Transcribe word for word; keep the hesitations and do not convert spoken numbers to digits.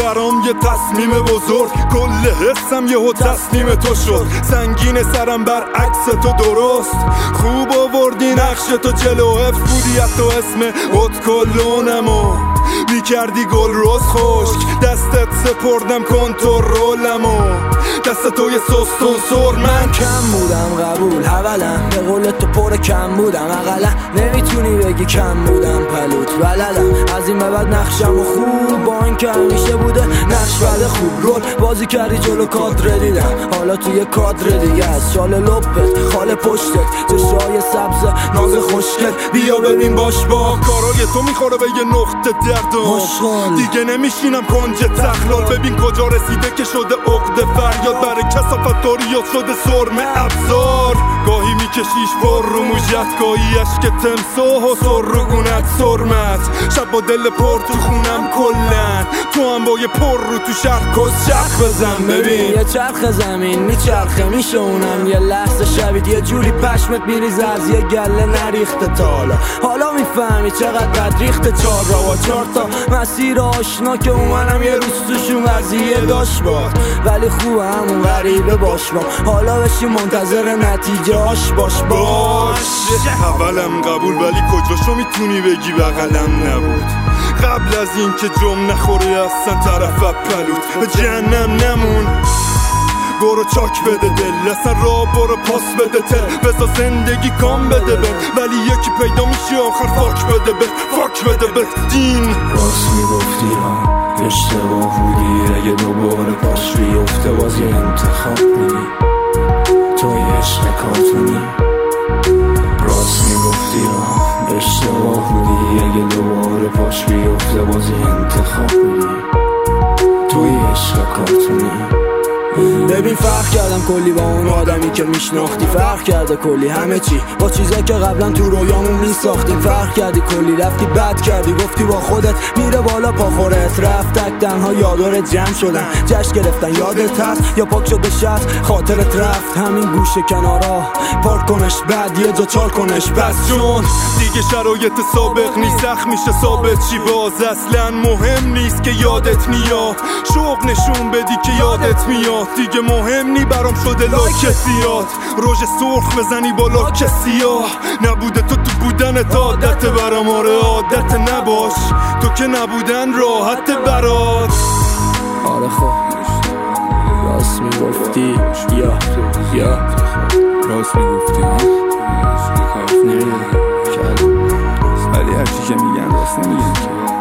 برام یه تصمیم بزرگ، کل حسم یهو تسلیم تو شد. سنگین سرم بر عکس تو درست، خوب آوردی نقش تو جلو، حفظ بودی حتی اسم اتکلونمو میکردی گل روز خشک. دستت سپردم کنترلمو، دست تو یه سستون سر. من کم بودم قبول اولا، به قول تو پر کم بودم اقلا. نمیتونی بگی کم بودم پلوت ولدم. از این به بعد نقشم و خوب با این که همیشه بوده نقش بده خوب رول بازی کردی جلو کادر دیدم. حالا توی کادر دیگه از شال لپت خال پشتت چشای سبز ناز خوشگل. بیا ببین باش با کارای تو میخوره به یه نقطه دردم، دیگه نمیشینم کنج تخلال. ببین کجا رسیده که شده عقده فریاد، برای کثافت داریات شده سرمه ابزار. گاهی میکشیش پر رو موجت، گاهی عشق تمساح و سر رو گونت سرمت. شب با دل پر تو خونم کلن، تو هم با یه پر رو تو شهر کس چرخ بزن. ببین یه چرخ زمین میچرخه میشونم یه لحظه شبید یه جوری پشمت میریزه از یه گله نریخته تا حالا. حالا میفهمی چقدر بد ریخته چار را و چار تا مسیر آشنا که اومنم یه روز توشون قضیه داشت باد. ولی خوبه همون غریبه باش با، حالا بشی منتظر نتیجه هاش باش باش. اولم قبول ولی کجاشو میتونی بگی بغلم نبود. قبل از این که جم نخوره اصلا طرف پلوت به جهنم نمون. برو چاک بده دل، اصلا را برو پاس بده تل. بزا زندگی کام بده بد، ولی یکی پیدا میشه آخر فاک بده بد. فاک بده بد دین. راست میگفتی ها اشتباه بودی، اگه دوباره پاش بیفته باز یه انتخاب بودی. توی عشق کارتونی. راست میگفتی ها اشتباه بودی، اگه دوباره پاش بیفته باز یه انتخاب بودی. توی عشق کارتونی. ببین فرق کردم کلی با اون آدمی که میشناختی، فرق کرده کلی همه چی با چیزایی که قبلا تو رویامون میساختیم. فرق کردی کلی، رفتی بد کردی، گفتی با خودت میره بالا پاخورت. رفت تک تنها یادارت جمع شدن، جشن گرفتن یادت هست یا پاک شده شست خاطرت رفت. همین گوشه کنارا پارک کنش بعد یه جا چال کنش بس جون. دیگه شرایط سابق نیست، سخت میشه ثابت چی باز. اصلا مهم نیست که یادت میاد، شوق نشون بدی که یادت میاد. دیگه مهم نی برام شده لاک زیاد، روژ سرخ بزنی با لاک سیاه. نبوده تو تو بودنت عادت برام، آره عادت نباش تو که نبودن راحت برات. آره خب راست میگفتی یا یا راست میگفتی ها نمیدونم ولی هرچی که میگن راست نمیگن که